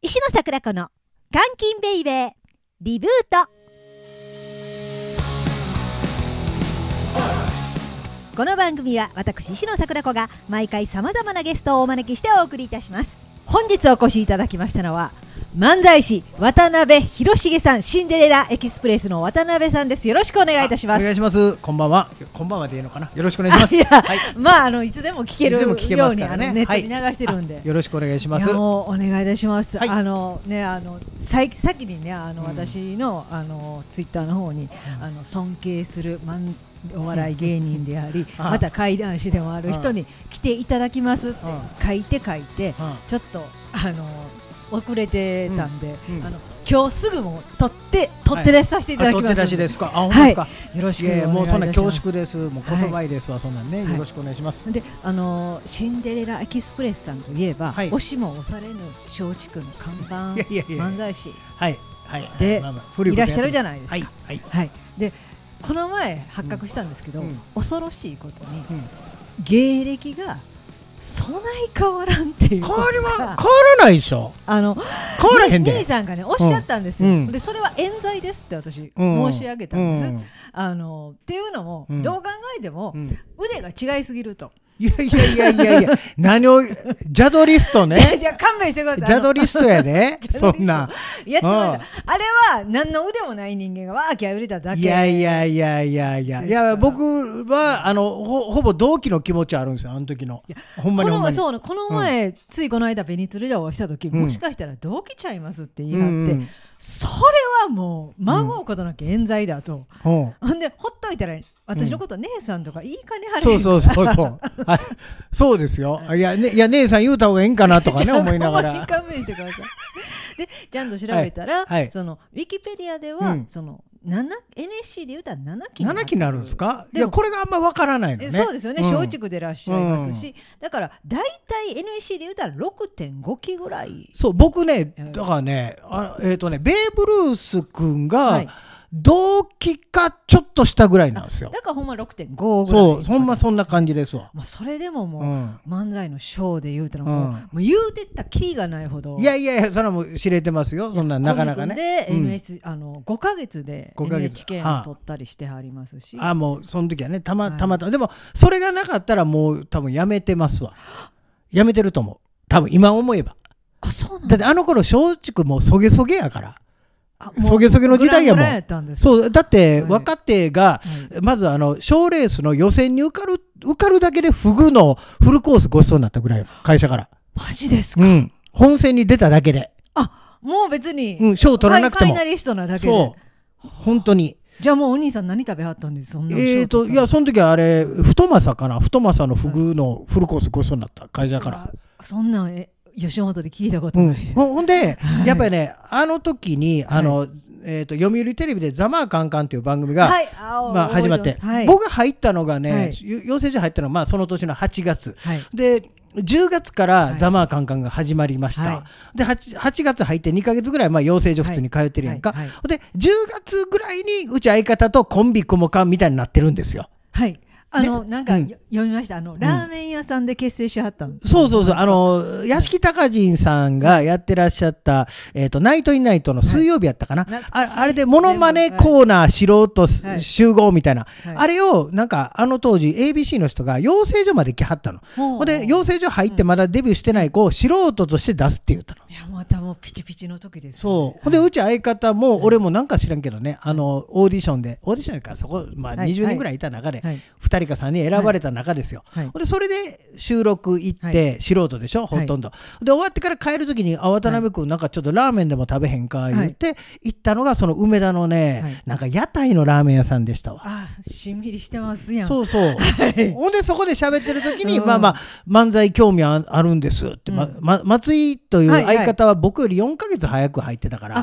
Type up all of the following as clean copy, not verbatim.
石野桜子の監禁ベイベーリブート。この番組は私石野桜子が毎回さまざまなゲストをお招きしてお送りいたします。本日お越しいただきましたのは漫才師渡辺広重さん、シンデレラエキスプレスの渡辺さんです。よろしくお願いいたします。 お願いします。こんばんは。こんばんはでいいのかな。よろしくお願いします。 いや、 はい、 まあいつでも聞けるようにネットに流してるんで、 よろしくお願いします。 いやもうお願いいたします。 はい、 先にね私のツイッターの方に尊敬するお笑い芸人であり、また怪談師でもある人に来ていただきますって書いて、ちょっと遅れてたんで、今日すぐも取って出しさせていただきます。 取って出しですか。本当ですか。 よろしくお願いいたします。 もうそんな恐縮です。もうこそばいですわ、そんなんね。よろしくお願いします。 で、シンデレラエキスプレスさんといえば、押しも押されぬ松竹の看板漫才師でいらっしゃるじゃないですか。で、この前発覚したんですけど、恐ろしいことに芸歴がそない変わらんっていう。 変わらないでしょ。変わらへんで。 兄さんがねおっしゃったんですよ。でそれは冤罪ですって私申し上げたんです。っていうのもどう考えても腕が違いすぎると。 いや何をジャドリストね。 じゃ勘弁してください。 ジャドリストやで。そんなやってました。あれは何の腕もない人間がワーキャー売れただけ。 いや僕はほぼ同期の気持ちあるんですよ、あの時の。ほんまにこの前ついこの間ベニツルダをした時、もしかしたら同期ちゃいますって言い張って、それはもう孫うことなきゃ冤罪だと。ほんでほっといたら私のこと姉さんとかいいかねはれへんから。 そうですよ。いや姉さん言うた方がいいんかなとかね思いながら。 勘弁してください。でちゃんと調べたら、そのウィキペディアではそのNSC で言うたら7期になるんですか。いやこれがあんまわからないのね。 そうですよね。松竹でいらっしゃいますし、だからだいたい NSC で言うたら 6.5 期ぐらい。 そう僕ね、だからねベーブ・ルース君が同期かちょっとしたぐらいなんですよ。 だからほんま 6.5 ぐらい。 そうそんな感じですわ。 それでももう漫才のショーで言うたらもう言うてったキリがないほど。 いやそれはもう知れてますよ。そんななかなかね。 で 5ヶ月で NHK も取ったりしてはりますし。 もうその時はねたまたまでもそれがなかったらもう多分やめてますわ。やめてると思う。多分今思えば。 そうなんだって頃松竹もうそげそげやから。そげそげの時代やもん。そうだって若手がまず賞レースの予選に受かるだけでフグのフルコースごちそうになったぐらい、会社から。 マジですか。 本戦に出ただけで。 もう別に賞取らなくてもファイナリストなだけで。 そう本当に。 じゃあもうお兄さん何食べはったんです。そんな。 いやその時はあれ太政のフグのフルコースごちそうになった会社から。 そんな吉本で聞いたことない。 ほんでやっぱりね時に読売テレビでザマーカンカンっていう番組が始まって、僕が入ったのがね、養成所入ったのがその年の8月で、10月からザマーカンカンが始まりました。で 8月入って2ヶ月ぐらい養成所普通に通ってるやんか。で10月ぐらいにうち相方とコンビ組もかんみたいになってるんですよ。 なんか読みました。ラーメン屋さんで結成しはったんです。 そう屋敷隆人さんがやってらっしゃったナイトインナイトの水曜日やったかな。あれでモノマネコーナー素人集合みたいな、あれをなんか当時 ABC の人が養成所まで来はったの。ほんで養成所入ってまだデビューしてない子を素人として出すって言ったの。 いやまたもうピチピチの時です。 ほんでうち相方も俺もなんか知らんけどね、オーディションやからそこ20人ぐらいいた中で2人か3人選ばれた中ですよ。でそれで収録行って素人でしょ、ほとんど。で終わってから帰る時に渡辺君なんかちょっとラーメンでも食べへんか言って行ったのがその梅田のね、なんか屋台のラーメン屋さんでしたわ。 しんみりしてますやん。 ほんでそこで喋ってる時に漫才興味あるんですって、松井という相方は僕より4ヶ月早く入ってたから。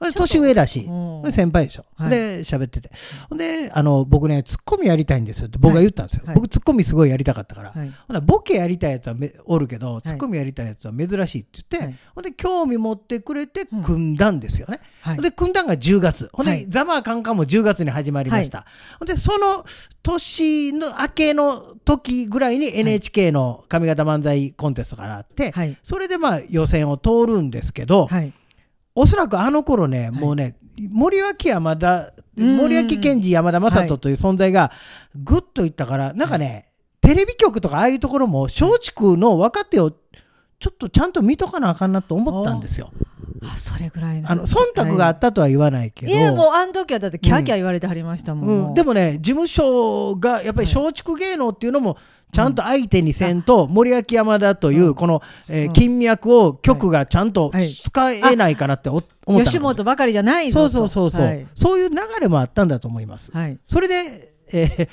年上だし、先輩でしょ。で、喋ってて。で、僕ね、ツッコミやりたいんですよって僕が言ったんですよ。僕、ツッコミすごいやりたかったから。ほな、ボケやりたいやつはおるけど、ツッコミやりたいやつは珍しいって言って、ほんで、興味持ってくれて組んだんですよね。で、組んだんが10月。ほんで、ザマーカンカンも10月に始まりました。ほんで、その年の明けの時ぐらいに NHK の上方漫才コンテストがあって、それでまあ予選を通るんですけど、おそらくあの頃ね、もうね、森脇健児山田雅人という存在がぐっといったから、なんかね、テレビ局とかああいうところも松竹の若手をちょっとちゃんと見とかなあかんなと思ったんですよ。 それぐらいの忖度があったとは言わないけど、 いやもうあの時はだってキャーキャー言われてはりましたもん。 でもね、事務所がやっぱり松竹芸能っていうのもちゃんと相手にせんと、森脇山田というこの金脈を局がちゃんと使えないかなって思った。 吉本ばかりじゃないぞと。そういう流れもあったんだと思います。それでで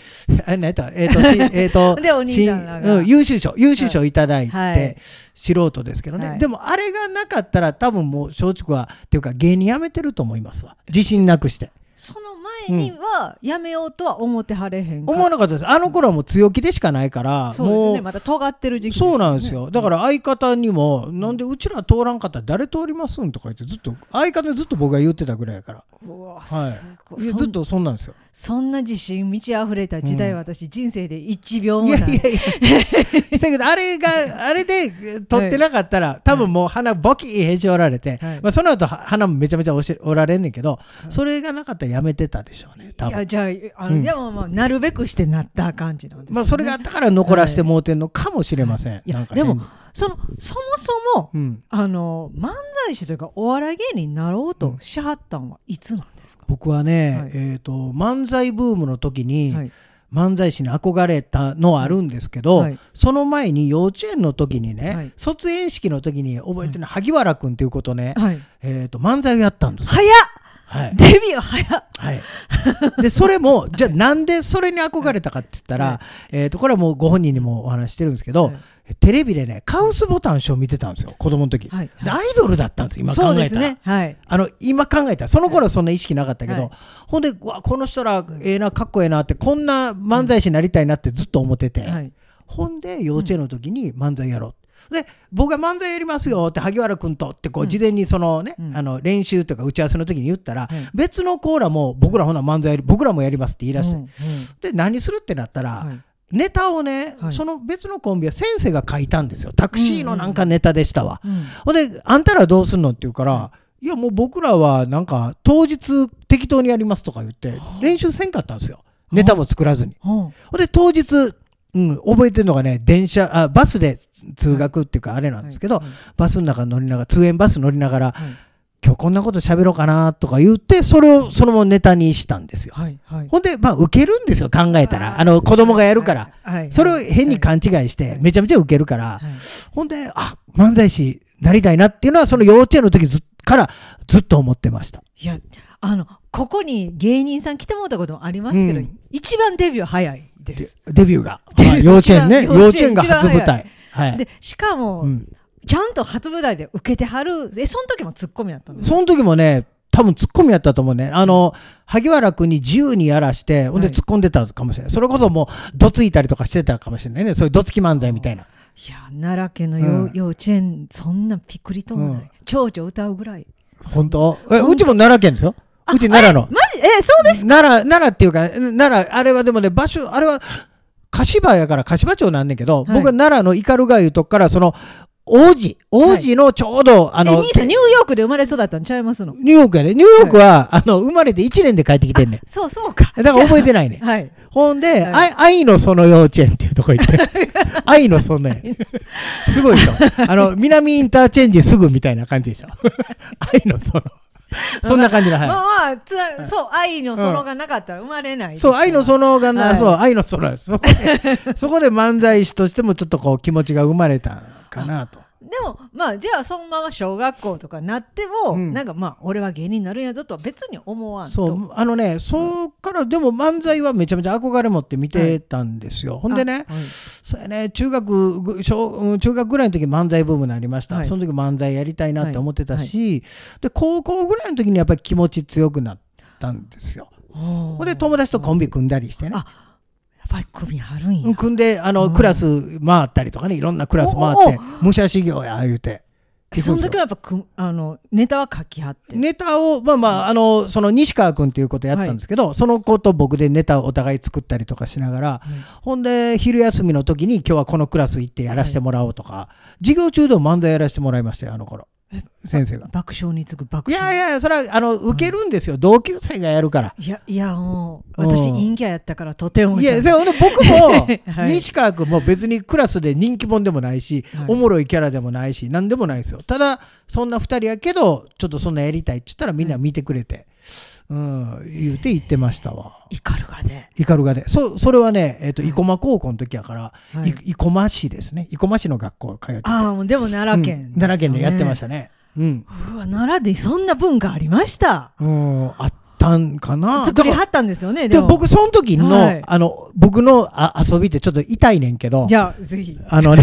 お兄さんらが優秀賞いただいて、素人ですけどね、でもあれがなかったら多分もう松竹はっていうか芸人辞めてると思いますわ。自信なくして。 その前にはやめようとは思ってはれへんか、 思わなかったです。あの頃はもう強気でしかないから、 そうですね、また尖ってる時期ですね。 そうなんですよ。だから相方にも、なんでうちら通らんかったら誰通りますんとか言って、ずっと相方にずっと僕が言ってたぐらいやから。ずっとそんなんですよ。 そんな自信満ち溢れた時代、私人生で1秒もない。 だけどあれで取ってなかったら、多分もう鼻ボキーへし折られて、その後鼻もめちゃめちゃ折られんねんけど、それがなかったらやめてたでしょうね。多分。 じゃあでもなるべくしてなった感じなんですね。 それがあったから残らせてもうてんのかもしれません。 でもそもそも漫才師というかお笑い芸人になろうとしはったんはいつなんですか？ 僕はね、漫才ブームの時に漫才師に憧れたのはあるんですけど、その前に幼稚園の時にね、卒園式の時に覚えてる萩原君っていうことね、漫才をやったんですよ。 早っ、デビュー早っ。 でそれもじゃあなんでそれに憧れたかって言ったら、これはもうご本人にもお話してるんですけど、テレビでねカウスボタンショー見てたんですよ、子供の時。でアイドルだったんです、今考えたら。今考えたらその頃はそんな意識なかったけど、ほんでこの人らええな、かっこええなって、こんな漫才師になりたいなってずっと思ってて、ほんで幼稚園の時に漫才やろう。で僕が漫才やりますよって萩原君とってこう事前にそのね、練習とか打ち合わせの時に言ったら、別のコーラも僕らほな漫才僕らもやりますって言い出して、で何するってなったら、ネタをね、その別のコンビは先生が書いたんですよ。タクシーのなんかネタでしたわ。ほんであんたらどうすんのって言うから、いやもう僕らはなんか当日適当にやりますとか言って練習せんかったんですよ、ネタも作らずに。ほんで当日覚えてるのがね、バスで通学っていうかあれなんですけど、バスの中乗りながら、通園バス乗りながら、今日こんなこと喋ろうかなとか言って、それをそのままネタにしたんですよ。ほんで受けるんですよ、考えたら。子供がやるから、それを変に勘違いしてめちゃめちゃ受けるから、ほんで漫才師なりたいなっていうのはその幼稚園の時からずっと思ってました。 いやここに芸人さん来てもらったこともありますけど、一番デビュー早いです。 デビューが幼稚園ね、幼稚園が初舞台で、しかもちゃんと初舞台で受けてはる。その時もツッコミやったんですか？その時もね、多分ツッコミやったと思うね。萩原君に自由にやらして、ほんで突っ込んでたかもしれない。それこそもうどついたりとかしてたかもしれないね。そういうどつき漫才みたいな。 いや奈良県の幼稚園、そんなピクリともない。蝶々歌うぐらい。 本当？うちも奈良県ですよ。うち奈良の。 マジ？そうですか？ 奈良っていうか、あれはでもね、あれは柏やから柏町なんねんけど、僕は奈良の斑鳩いうとこから、その、王子のちょうど、 兄さんニューヨークで生まれ育ったんちゃいますの？ ニューヨークやね。ニューヨークは、生まれて1年で帰ってきてんねん。 そうか。 だから覚えてないね。ほんで、愛のその幼稚園っていうとこ行って。愛のその園。すごいでしょ。南インターチェンジすぐみたいな感じでしょ。愛のその。そんな感じだ。 そう、愛の園がなかったら生まれない。 そう、愛の園がな、そう、愛の園です。そこで漫才師としてもちょっとこう気持ちが生まれたかなと。 もまあじゃあそのまま小学校とかなっても、なんかまあ俺は芸人になるんやぞとは別に思わんと。 そうそうからでも漫才はめちゃめちゃ憧れ持って見てたんですよ。ほんでね、そうやね、中学ぐらいの時漫才ブームになりました。その時漫才やりたいなって思ってたし、で高校ぐらいの時にやっぱり気持ち強くなったんですよ。ほんで友達とコンビ組んだりしてね。 やっぱり組あるんや。 組んでクラス回ったりとかね、いろんなクラス回って武者修行や言うて。 その時はやっぱネタは書きはって。 ネタをその西川君っていうことやったんですけど、その子と僕でネタをお互い作ったりとかしながら、ほんで昼休みの時に今日はこのクラス行ってやらせてもらおうとか、授業中でも漫才やらせてもらいましたよ、あの頃。先生が爆笑に次ぐ爆笑。 いやそれは受けるんですよ、同級生がやるから。 いやもう私陰キャやったからとても。 いや僕も西川君も別にクラスで人気者でもないし、おもろいキャラでもないし何でもないですよ。ただそんな2人やけどちょっとそんなやりたいって言ったらみんな見てくれて、言ってましたわ。 イカルガでそれはね生駒高校の時やから生駒市ですね。生駒市の学校通ってて。 でも奈良県でやってましたね。 奈良でそんな文化ありました。 あったんかな。 作りはったんですよね。 で僕その時の僕の遊びってちょっと痛いねんけど、 じゃあぜひ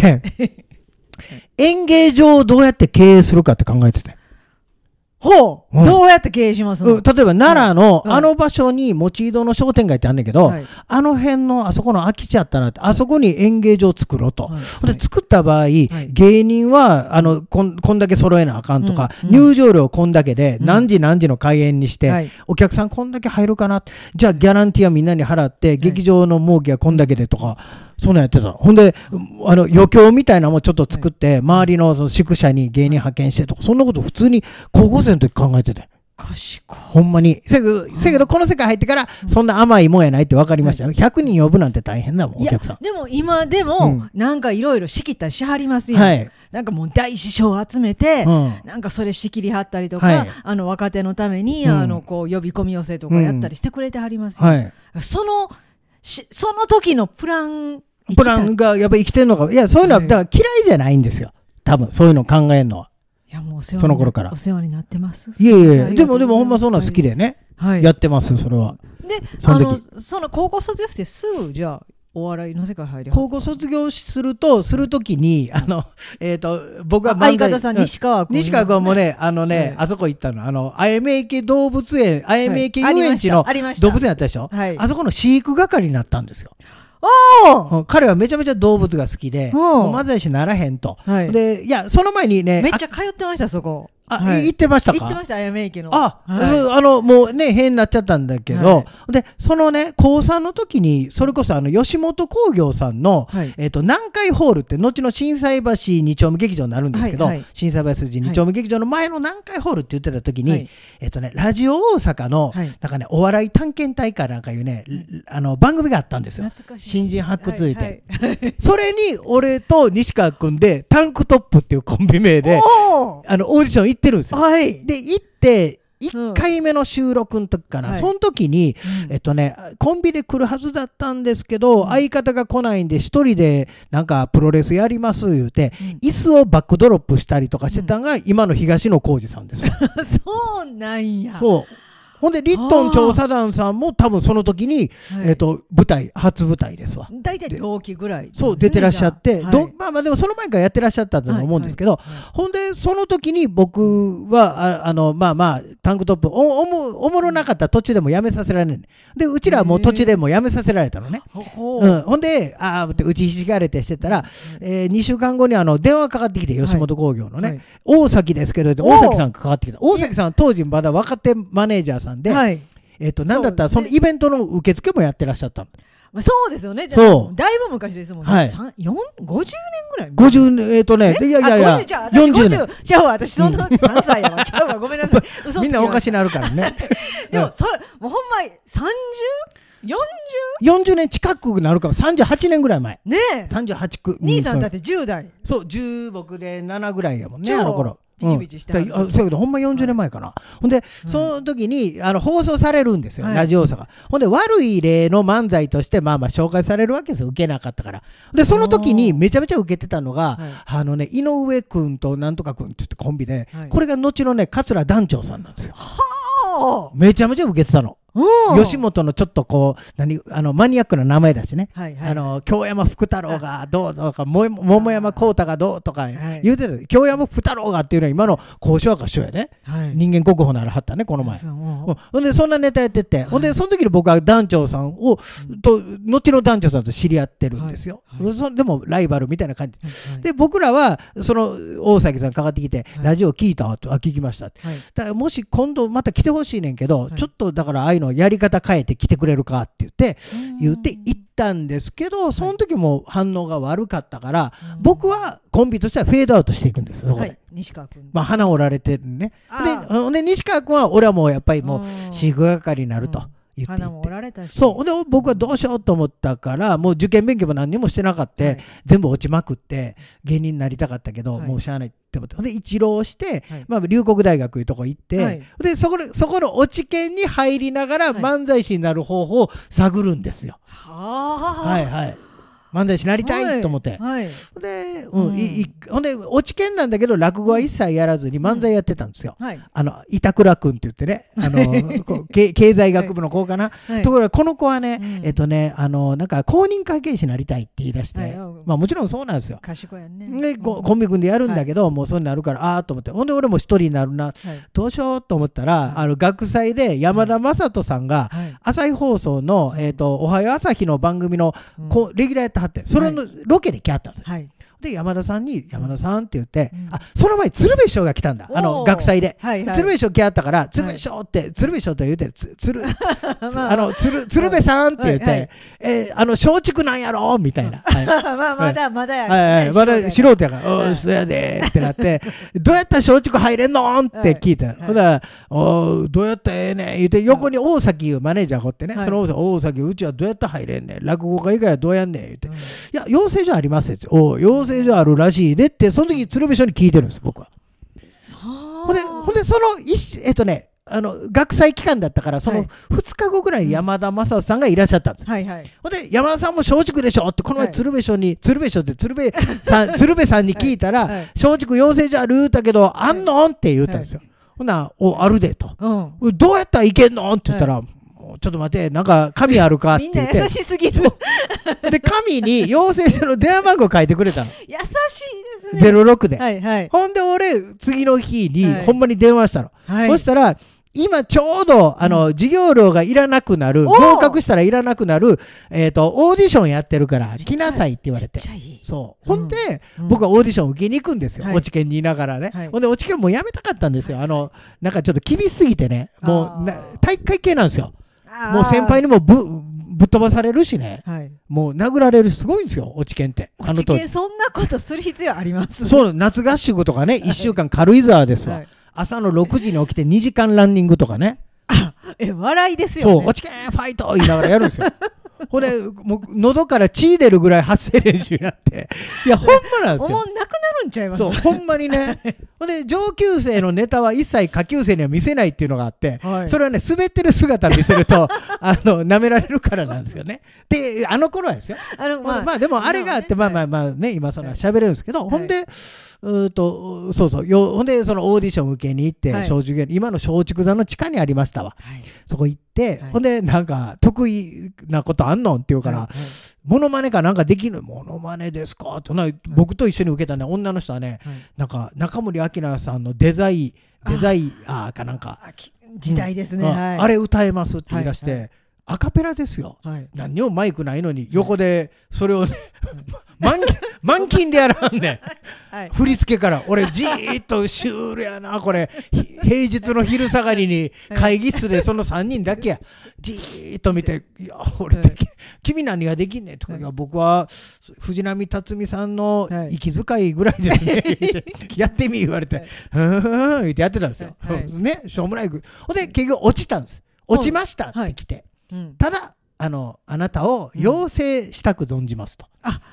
演芸場をどうやって経営するかって考えてて。 どうやって経営しますの？ 例えば奈良のあの場所に持井戸の商店街ってあんねんけど、あの辺のあそこの空き地あったなって、あそこに演芸場を作ろうと。で作った場合、芸人はこんだけ揃えなあかんとか、入場料こんだけで何時何時の開演にして、お客さんこんだけ入るかな、じゃあギャランティーはみんなに払って劇場の儲けはこんだけでとか。そんなんやってた。ほんで余興みたいなのもちょっと作って、周りの宿舎に芸人派遣してとか、そんなこと普通に高校生の時考えてて。ほんまに。せやけどこの世界入ってからそんな甘いもんやないって分かりましたよ。100人呼ぶなんて大変だもん、お客さん。 でも今でもなんかいろいろ仕切ったりしはりますよ。なんかもう大師匠を集めて、なんかそれ仕切りはったりとか、若手のためにこう呼び込み寄せとかやったりしてくれてはりますよ。その時のプランがやっぱり生きてるのか。いやそういうのはだから嫌いじゃないんですよ、多分そういうの考えるのは。 いやもうその頃からお世話になってます。 いやでもほんまそんな好きでね、やってますそれは。 でその高校卒業してすぐじゃあお笑いの世界入り高校卒業するときに僕は相方さん西川君もねあそこ行ったのあやめ池動物園あやめ池遊園地の動物園やったでしょ。あそこの飼育係になったんですよ。彼はめちゃめちゃ動物が好きで漫才師ならへんと。でいやその前にねめっちゃ通ってました。そこ行ってましたか？ 行ってました、あやめ池の。 もうね、変になっちゃったんだけど、で、そのね、高3の時に、それこそ吉本興業さんの、南海ホールって、後の心斎橋2丁目劇場になるんですけど、心斎橋筋2丁目劇場の前の南海ホールって言ってた時に、ラジオ大阪の、なんかね、お笑い探検隊かなんかいうね、番組があったんですよ。新人発掘いて。それに、俺と西川君で、タンクトップっていうコンビ名で、オーディション行ってるんですよ。で行って1回目の収録の時かな、その時にコンビで来るはずだったんですけど、相方が来ないんで一人でなんかプロレスやります言うて、椅子をバックドロップしたりとかしてたのが今の東野幸治さんですよ。 そうなんや。 そうほんでリットン調査団さんも多分その時に、初舞台ですわ。 大体同期ぐらい、 そう出てらっしゃって、まあでもその前からやってらっしゃったと思うんですけど、ほんでその時に僕はタンクトップおもろなかったら途中でもやめさせられない。でうちらはもう途中でもやめさせられたのね。ほんで打ちひしがれてしてたら、2週間後に電話かかってきて、吉本興業のね、大崎ですけど大崎さんがかかってきた。大崎さんは当時まだ若手マネージャーさんで、なんだったらそのイベントの受付もやってらっしゃったの。 そうですよね。そうだいぶ昔ですもんね。50年ぐらい。 50年いや40年。 じゃあ私その時3歳やわ。じゃあごめんなさい。 みんなおかしなるからね。 でもそれもうほんま 40年近くなるかも。38年ぐらい前ね。38区兄さんだって10代。 そう10僕で7ぐらいやもんね、あの頃。 ビチビチしてはる。 そうやけどほんま40年前かな。ほんでその時に放送されるんですよ、ラジオ大阪。ほんで悪い例の漫才としてまあまあ紹介されるわけですよ、受けなかったから。でその時にめちゃめちゃ受けてたのが、井上君となんとか君ってコンビで、これが後のね桂団長さんなんですよ。めちゃめちゃ受けてたの。吉本のちょっとこうマニアックな名前だしね、京山福太郎がどうとか桃山浩太がどうとか言うてた。京山福太郎がっていうのは今の講師若師匠やね、人間国宝ならはったねこの前。ほんでそんなネタやってて、ほんでその時に僕は団長さんをと後の団長さんと知り合ってるんですよ。でもライバルみたいな感じで、僕らはその大崎さんかかってきてラジオ聞いたと、聞きました。だからもし今度また来てほしいねんけど、ちょっとだからああいうのやり方変えて来てくれるかって言って行ったんですけど、その時も反応が悪かったから、僕はコンビとしてはフェードアウトしていくんですよ、そこで。 西川君、 鼻折られてるね。で西川君は俺はもうやっぱりもう飼育係になると。 鼻も折られたし、 そうで僕はどうしようと思ったから、もう受験勉強も何にもしてなかった、全部落ちまくって芸人になりたかったけど、もうしゃあないって思って、で一浪して、龍谷大学いうとこ行って、でそこの落ち研に入りながら漫才師になる方法を探るんですよ。漫才師になりたいと思って、でほんで落ち研なんだけど落語は一切やらずに漫才やってたんですよ。板倉君って言ってね、経済学部の子かな。ところがこの子はねなんか公認会計士になりたいって言い出して、もちろんそうなんですよ。 賢いやね。 でコンビ組んでやるんだけど、もうそうになるからああと思って、ほんで俺も一人になるな、どうしようと思ったら、学祭で山田雅人さんが朝日放送のおはよう朝日の番組のレギュラーやってはって、それのロケで来はったんですよ。で山田さんに「山田さん」って言って、その前に鶴瓶師匠が来たんだ、学祭で。鶴瓶師匠来はったから「鶴瓶師匠」って鶴瓶師匠と言うて鶴瓶さんって言って「松竹なんやろ」みたいな。 まだやまだ素人やから「おいそやで」ってなって「どうやったら松竹入れんの?」って聞いた。ほんだら「どうやったらええねん」言うて、横に大崎いうマネージャーがおってね、その大崎うちはどうやったら入れんねん、落語家以外はどうやんねん言うて「いや養成所あります」って「お養成所あるらしいで」って、その時鶴瓶師匠に聞いてるんです僕は。ほんでその学祭期間だったから、その2日後ぐらいに山田雅人さんがいらっしゃったんです。ほんで山田さんも松竹でしょってこの前鶴瓶さんに聞いたら「松竹養成所ある」言うたけど「あんの?」って言ったんですよ。ほな「あるで」と「どうやったらいけんの?」って言ったら「ちょっと待って、なんか紙あるか?」って言って、 みんな優しすぎる。 で紙に養成所の電話番号書いてくれたの。 優しいですね。 06で。ほんで俺次の日にほんまに電話したの。そしたら今ちょうど授業料がいらなくなる、合格したらいらなくなるオーディションやってるから来なさいって言われて、そう。ほんで僕はオーディション受けに行くんですよ、落ち研にいながらね。ほんで落ち研もうやめたかったんですよ。なんかちょっと厳しすぎてね、もう体育会系なんですよ。もう先輩にもぶっ飛ばされるしね、もう殴られる、すごいんですよ落ち研って。 落ち研そんなことする必要あります？ そう、夏合宿とかね、1週間軽井沢ですわ。朝の6時に起きて2時間ランニングとかね。 笑いですよね。 そう、落ち研ファイト言いながらやるんですよ。ほんでもう喉から血出るぐらい発声練習やって、いやほんまなんですよ。 おもんなくなるんちゃいます？ そうほんまにね。ほんで上級生のネタは一切下級生には見せないっていうのがあって、それはね滑ってる姿見せると舐められるからなんですよね。で頃はですよ。まあでもあれがあって、まあね今そんな喋れるんですけど、ほんでそうほんでそのオーディション受けに行って、今の松竹座の地下にありましたわ。そこ行って、ほんでなんか得意なことあんのって言うから、モノマネかなんかできるの？モノマネですかって。僕と一緒に受けたね女の人はね、なんか中森明菜さんのデザイアかなんか時代ですね、 あれ歌えますって言い出して、アカペラですよ、何にもマイクないのに横でそれをね満勤でやらんねん、振り付けから俺じーっとシュールやなこれ、平日の昼下がりに会議室でその3人だけやじーっと見て「いや俺君何ができんねん」とか「いや僕は藤波辰巳さんの息遣いぐらいですね」やってみ言われて「ふん」ってやってたんですよ、ね、しょうもない。ほんで結局落ちたんです。落ちましたって来て、ただあなたを養成したく存じますと。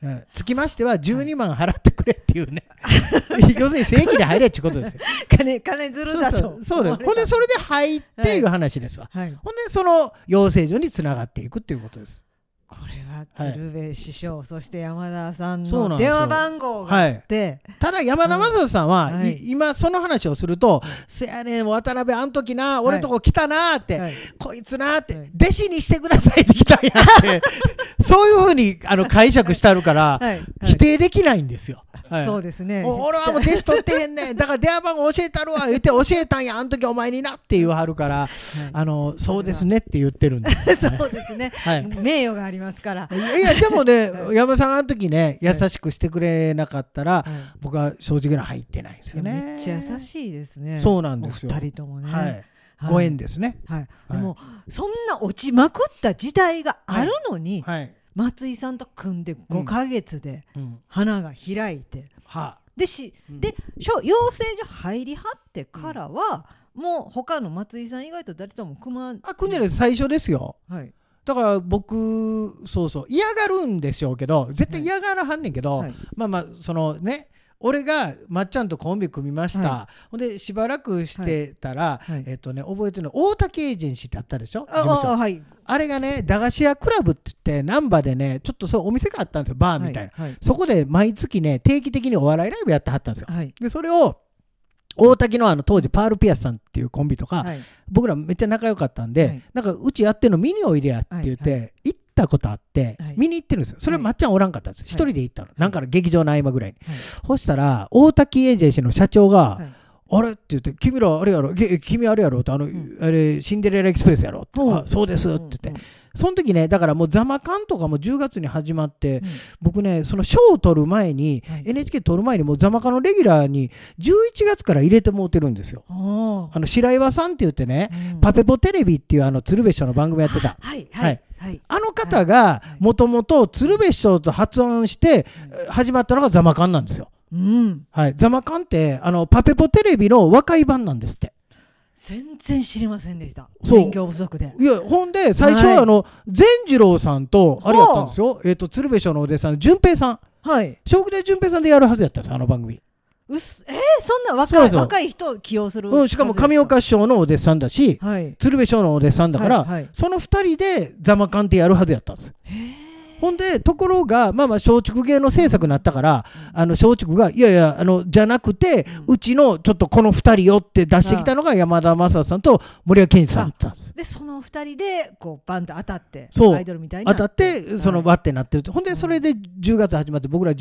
つきましては12万払ってくれっていうね要するに正規で入れってことですよ。 金ずるだと。 そうです。ほんでそれで入っていう話ですわ。ほんでその養成所につながっていくっていうことです。 これは鶴瓶師匠、そして山田さんの電話番号があって、 ただ山田正人さんは、今その話をすると「せやねん渡辺あん時な俺とこ来たな」って「こいつな」って「弟子にしてください」って来たんやってそういうふうに解釈してあるから否定できないんですよ。 そうですね。 俺はもう弟子取ってへんねんだから電話番号教えたるわ言って教えたんやあん時お前になって言わはるからそうですねって言ってるんです。 そうですね。名誉がありますから。 いやでもね山田さんあの時ね優しくしてくれなかったら僕は正直な入ってないんですよね。 めっちゃ優しいですね。 そうなんですよ。 お二人ともね。 ご縁ですね。 でもそんな落ちまくった時代があるのに。松井さんと組んで5ヶ月で花が開いて、で養成所入りはってからはもう他の松井さん以外と誰とも組まん。 組んでる最初ですよ。だから僕嫌がるんでしょうけど絶対嫌がらはんねんけど、まあそのね俺がまっちゃんとコンビ組みました、ほんでしばらくしてたら、覚えてるの大竹エージェンシーってあったでしょ、事務所。あれがね駄菓子屋クラブって言って難波でねちょっとそうお店があったんですよ、バーみたいな、そこで毎月ね定期的にお笑いライブやってはったんですよ、でそれを大竹の当時パールピアスさんっていうコンビとか、僕らめっちゃ仲良かったんで、なんかうちやってるの見においでやって言って、行ったことあって、見に行ってるんですよ。それはまっちゃんおらんかったんです、一人で行ったの、なんか劇場の合間ぐらいに。そしたら大竹エージェンシーの社長があれって言って君らあれやろ君あれやろってあれシンデレラエクスプレスやろってそうですって言って。その時ねだからもうザマカンとかも10月に始まって、僕ねその賞を取る前に、NHK 取る前にもうザマカのレギュラーに11月から入れてもうてるんですよ。白岩さんって言ってね、パペポテレビっていう鶴瓶師匠の番組やってた、あの方がもともと鶴瓶師匠と発案して始まったのがザマカンなんですよ。ザマカンってパペポテレビの若い版なんですって。 全然知りませんでした。勉強不足で。 いやほんで最初は善次郎さんとあれやったんですよ。鶴瓶師匠のお弟子さん淳平さん、笑福亭淳平さんでやるはずやったんです番組。 そんな若い人を起用する。 しかも上岡師匠のお弟子さんだし、鶴瓶師匠のお弟子さんだから、その2人でザマカンってやるはずやったんです。ほんでところが松竹芸能制作になったから松竹がいやいやじゃなくて、うちのちょっとこの2人よって出してきたのが山田正人さんと森脇健児さんだったんです。 でその2人でこうバンと当たってアイドルみたいに当たってその輪ってなってる。ほんでそれで10月始まって僕が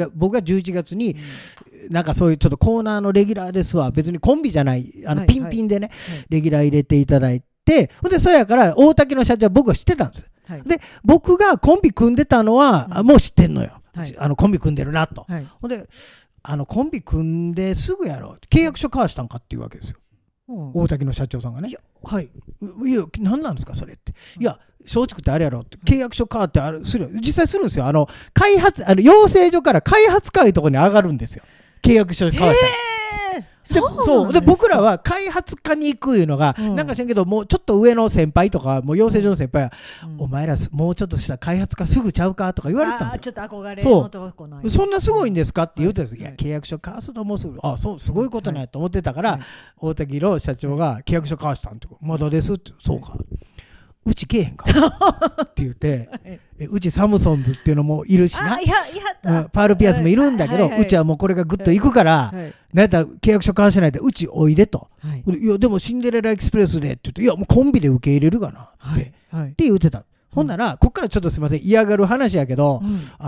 11月になんかそういうちょっとコーナーのレギュラーですわ、別にコンビじゃないピンピンでねレギュラー入れていただいて、ほんでそれやから大竹の社長は僕は知ってたんです。で僕がコンビ組んでたのはもう知ってんのよ、コンビ組んでるなと。ほんでコンビ組んですぐやろ契約書交わしたんかっていうわけですよ、大竹の社長さんがね。いや何なんですかそれって。いや松竹ってあれやろって契約書交わって実際するんですよ。開発養成所から開発会とかに上がるんですよ、契約書交わしたら。で僕らは開発課に行くいうのが、なんか知らんけどもうちょっと上の先輩とかもう養成所の先輩は、お前らもうちょっとした開発課すぐちゃうかとか言われたんですよ。 ちょっと憧れの男のそんなすごいんですかって言うてるんです。いや契約書交わすともうすぐそうすごいことないと思ってたから、大竹の社長が契約書交わしたんってまだですって。そうかうちけえへんかって言ってうちサムソンズっていうのもいるしな、パールピアスもいるんだけど、うちはもうこれがグッといくからなんやったら契約書交わしないでうちおいでと。いやでもシンデレラエクスプレスでって言って、いやもうコンビで受け入れるかなって言ってた。ほんならこっからちょっとすみません嫌がる話やけど、あ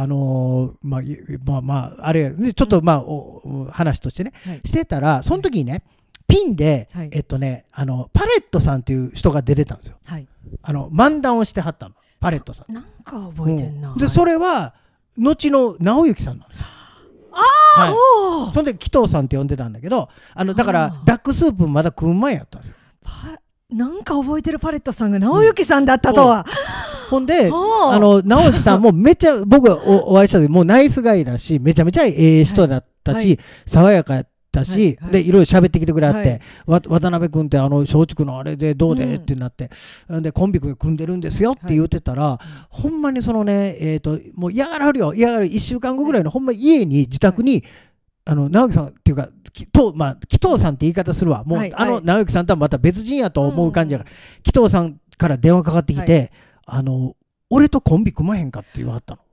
れちょっと話としてねしてたら、その時にねピンでパレットさんっていう人が出てたんですよ。漫談をしてはったのパレットさん。 なんか覚えてんな。 でそれは後の直行さんなんですよ。そんで紀藤さんって呼んでたんだけどだからダックスープまだ食う前やったんですよ。 なんか覚えてるパレットさんが直行さんだったとは。 ほんで直行さんもめっちゃ僕お会いした時もうナイスガイだしめちゃめちゃええ人だったし爽やかやったったし、でいろいろ喋ってきてくれはって、渡辺君って松竹のあれでどうでってなって、でコンビ組んでるんですよって言ってたら、ほんまにそのねもう嫌がらはる1週間後ぐらいのほんま家に自宅に直樹さんっていうか紀藤さんって言い方するわ、もう直樹さんとはまた別人やと思う感じやから、紀藤さんから電話かかってきて、俺とコンビ組まへんかって言わはった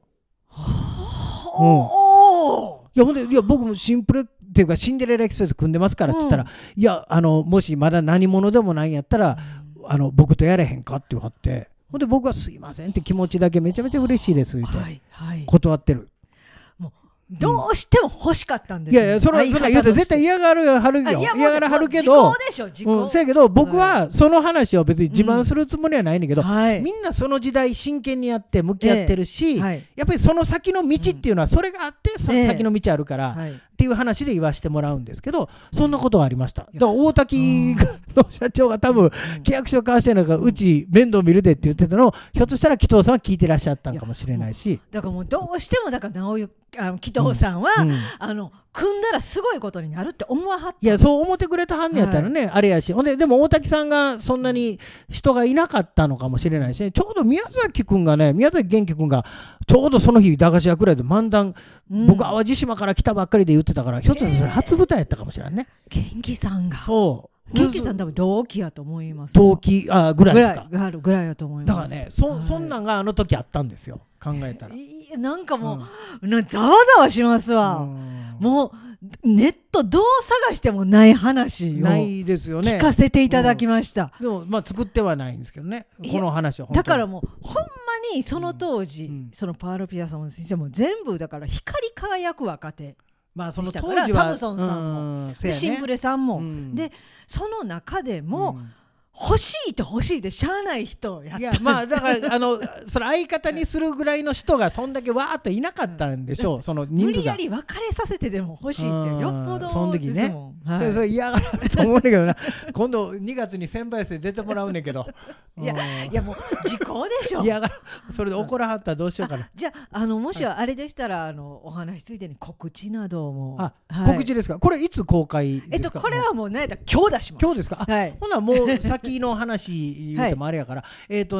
の。いや僕もシンプルっていうかシンデレラエクスプレス組んでますからって言ったら、いやもしまだ何者でもないんやったら僕とやれへんかって言わはって、ほんで僕はすいませんって気持ちだけめちゃめちゃ嬉しいですって断ってる。 どうしても欲しかったんですよ。 いやいや、それ言うと絶対嫌がるはるよ。嫌がるはるけど、そうやけど僕はその話を別に自慢するつもりはないねんけど、みんなその時代真剣にやって向き合ってるし、やっぱりその先の道っていうのはそれがあって先の道あるからっていう話で言わせてもらうんですけど、そんなことがありました。だから大滝の社長が多分契約書交わしてるからうち面倒見るでって言ってたのを、ひょっとしたら紀藤さんは聞いてらっしゃったんかもしれないし、 だからもうどうしても紀藤さんは、組んだらすごいことになるって思わはった。 いやそう思ってくれたはんねやったらね、あれやし、ほんででも大滝さんがそんなに人がいなかったのかもしれないし、ちょうど宮崎元気君がちょうどその日駄菓子屋くらいで漫談、僕淡路島から来たばっかりで言ってたから、ひょっとしたらそれ初舞台やったかもしれないね。 元気さんが元気さん多分同期やと思います。 同期ぐらいですか。 ぐらいやと思います。 だからね、そんなんがあの時あったんですよ、考えたら。 なんかもう、ざわざわしますわ。もうネットどう探してもない話を聞かせていただきました。 でも作ってはないんですけどね、この話は。 だからもうほんまにその当時、そのパールピアソンにしても全部だから光り輝く若手。 その当時はサムソンさんもシンプレさんも、でその中でも、欲しいでしゃあない人やった。いやだからその相方にするぐらいの人がそんだけわーっといなかったんでしょう、その人数が。無理やり別れさせてでも欲しいってよっぽどその時ね、それ嫌がると思うんだけどな。今度2月に千林で出てもらうねんけど、 いやもう時効でしょ。 嫌がる。それで怒らはったらどうしようかな。 じゃあもしあれでしたらお話ついでに告知なども。 告知ですか。これいつ公開ですか。 これはもう何やったら今日出します。 今日ですか。ほなもう先の話言うてもあれやから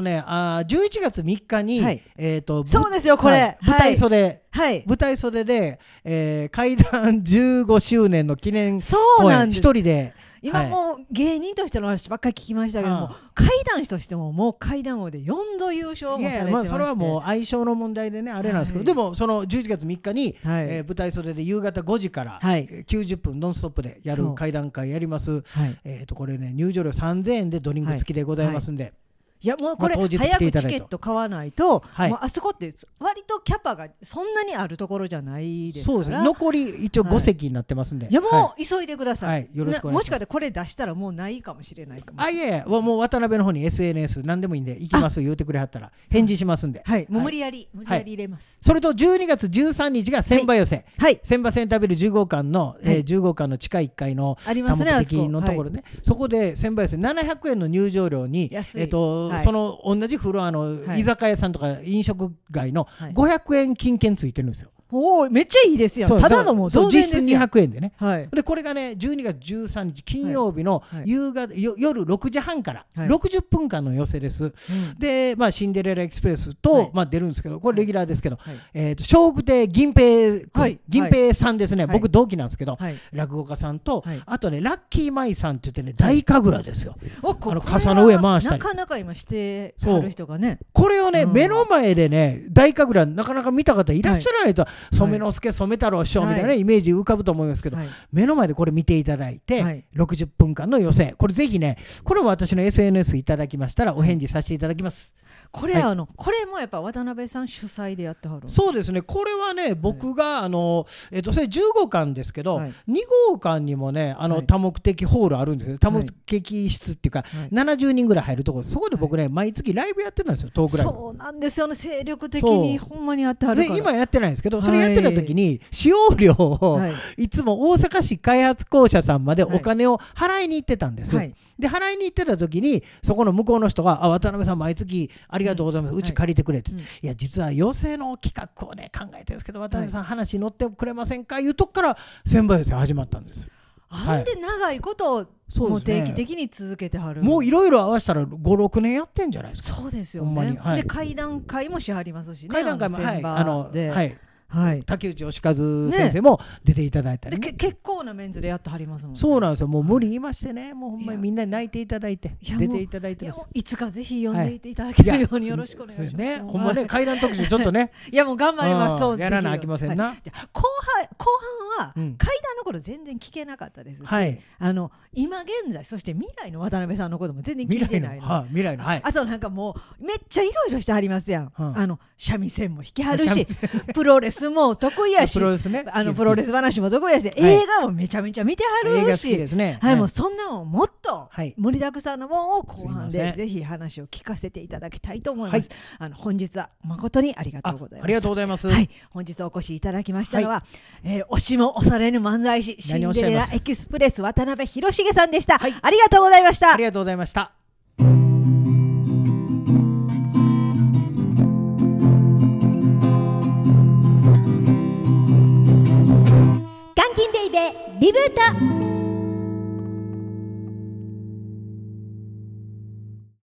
11月3日にそうですよ、これ舞台袖で怪談15周年の記念公演一人で。 今もう芸人としての話ばっかり聞きましたけども、怪談師としてももう怪談王で4度優勝もされてまして、 それはもう相性の問題でねあれなんですけど、でもその11月3日に舞台袖で夕方5時から90分ノンストップでやる怪談会やります。これね入場料3000円でドリンク付きでございますんで。 いやもうこれ早くチケット買わないと、もうあそこって割とキャパがそんなにあるところじゃないですから。 そうですね、残り一応5席になってますんで、 いやもう急いでください。 よろしくお願いします。 もしかしてこれ出したらもうないかもしれないかもしれない。 いやいや、もう渡辺の方に SNS 何でもいいんで行きます言うてくれはったら返事しますんで、 もう無理やり入れます。 それと12月13日が千葉寄せ、千葉センタービル10号館の10号館の地下1階の多目的のところね、そこで千葉寄せ700円の入場料にその同じフロアの居酒屋さんとか飲食街の500円金券ついてるんですよ。 おー、めっちゃいいですよ。ただのもう同然ですよ。 実質200円でね。でこれがね12月13日金曜日の夕方夜6時半から60分間の寄せです。でシンデレラエクスプレスと出るんですけど、これレギュラーですけど、笑福亭銀平さんですね。僕同期なんですけど、落語家さんとあとねラッキーマイさんって言ってね大神楽ですよ。傘の上回したり。 なかなか今してある人がね。 これをね目の前でね大神楽なかなか見た方いらっしゃらないと。染之助染太郎師匠みたいなイメージ浮かぶと思いますけど、目の前でこれ見ていただいて60分間の寄せ、これぜひね、これも私の SNS いただきましたらお返事させていただきます。 これこれもやっぱ渡辺さん主催でやってはる。 そうですね、これはね僕がそれ10号館ですけど、2号館にもね多目的ホールあるんですよ。多目的室っていうか70人ぐらい入るところ、そこで僕ね毎月ライブやってたんですよ、トークライブ。 そうなんですよね、精力的にほんまにやってはるから。 で今やってないんですけど、それやってた時に使用料をいつも大阪市開発公社さんまでお金を払いに行ってたんです。で払いに行ってた時にそこの向こうの人が渡辺さん毎月ありがとうございます、うち借りてくれって、いや実は寄席の企画をね考えてるんですけど渡辺さん話に乗ってくれませんかいうとこから千葉寄席始まったんです。 あんで長いことをもう定期的に続けてはる、 もういろいろ合わせたら5、6年やってんじゃないですか。 そうですよね、 はい、 で会談会もしはりますしね。 会談会もはいはい、 竹内義和先生も出ていただいたり、 ね、結構なメンズでやってはりますもんね。 そうなんですよ。もう無理言いましてね、もうほんまにみんなに泣いていただいて出ていただいてます。 いつかぜひ呼んでいただけるようによろしくお願いします。 ね、ほんまね、階段特集ちょっとねいやもう頑張ります。そうやらなあきませんな。 後半は階段のこと全然聞けなかったですし、今現在そして未来の渡辺さんのことも全然聞いてないの。 未来の、 あとなんかもうめっちゃいろいろしてはりますやん。三味線も弾きはるし、プロレスも得意やし、プロレス話も得意やし、映画もめちゃめちゃ見てはるし、もうそんなのもっと盛りだくさんのものを後半でぜひ話を聞かせていただきたいと思います。本日は誠にありがとうございます。 ありがとうございます。 本日お越しいただきましたのは、押しも押されぬ漫才師シンデレラエキスプレス渡辺広重さんでした。ありがとうございました。 ありがとうございました。 監禁ベイベーリブート。